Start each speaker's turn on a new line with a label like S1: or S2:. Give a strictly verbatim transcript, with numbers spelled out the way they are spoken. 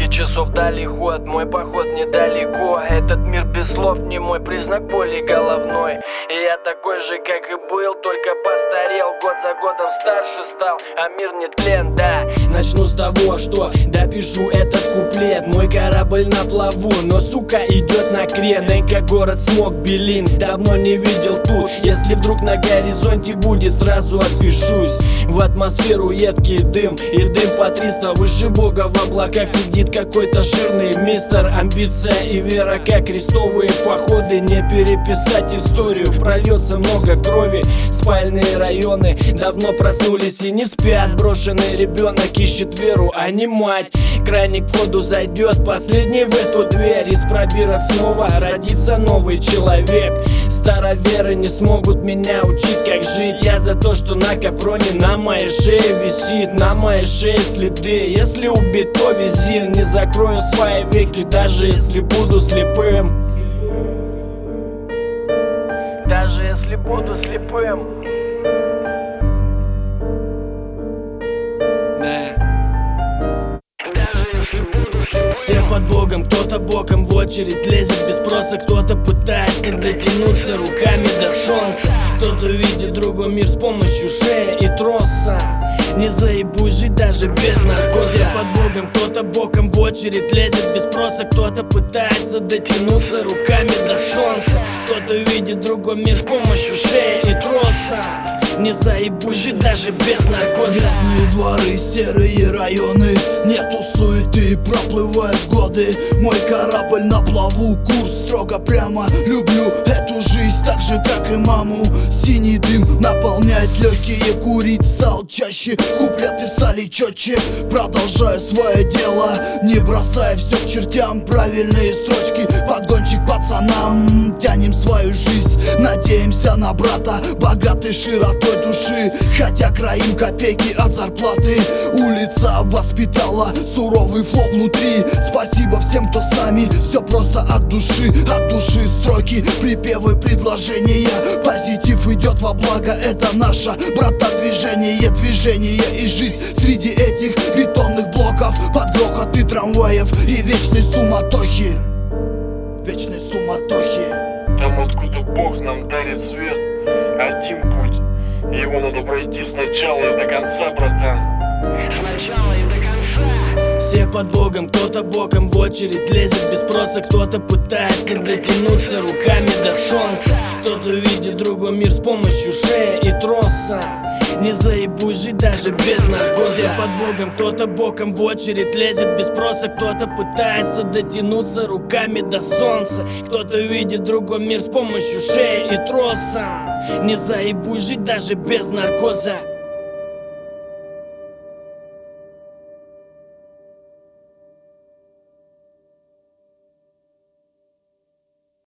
S1: стрелки часов дали ход, мой поход недалеко. Этот мир без слов не мой признак боли головной. И я такой же, как и был, только постарел. Год за годом старше стал, а мир не тлен, да.
S2: Начну с того, что допишу этот куплет. Мой корабль на плаву, но, сука, идет на крен. Как город смог Белин, давно не видел тут. Если вдруг на горизонте будет, сразу отпишусь. В атмосферу едкий дым, и дым по триста выше бога. В облаках сидит какой-то жирный мистер. Амбиция и вера, как крестовые походы. Не переписать историю, прольется много крови. Спальные районы давно проснулись и не спят. Брошенный ребенок ищет веру, а не мать. Краник к входу зайдет, последний в эту дверь. Из пробирок снова родится новый человек. Староверы не смогут меня учить, как жить. Я за то, что на капроне на моей шее висит. На моей шее следы. Если убит, то вези. Не закрою свои веки, даже если буду слепым.
S1: Даже если буду слепым.
S2: Все под Богом, кто-то боком в очередь лезет без спроса. Кто-то пытается дотянуться руками до солнца. Кто-то видит другой мир с помощью шеи и троса. Не заебусь жить даже без наркоза. Все под Богом, кто-то боком в очередь лезет без спроса. Кто-то пытается дотянуться руками до солнца. Кто-то видит другой мир с помощью шеи и троса. Не заебусь жить даже без наркоза.
S3: Местные дворы, серые районы, нету суеты, проплывают годы. Мой корабль на плаву, курс строго прямо. Люблю эту жизнь так же, как и маму. Синий дым наполняет легкие, курить стал чаще. Куплеты стали четче, продолжаю свое дело, не бросая все к чертям. Правильные строчки, подгончик пацанам. Тянем свою жизнь, надеемся на брата, богатый широтой души, хотя краим копейки от зарплаты. Улица воспитала суровый флоу внутри. Спасибо всем, кто с нами, все просто от души. От души строки, припевы, предложения. Позитив идет во благо, это наше, брата, движение. Движение и жизнь среди этих бетонных блоков. Под грохоты трамваев и вечной суматохи. Вечной суматохи.
S4: Там, откуда Бог нам дарит свет, один путь, его надо пройти сначала и до конца, братан.
S1: Сначала и до конца.
S2: Все под Богом, кто-то боком в очередь лезет без спроса. Кто-то пытается дотянуться руками до солнца. Кто-то видит другой мир с помощью шеи и троса. Не заебусь жить даже без наркоза. Все под Богом, кто-то боком в очередь лезет без спроса. Кто-то пытается дотянуться руками до солнца. Кто-то видит другой мир с помощью шеи и троса. Не заебусь жить даже без наркоза.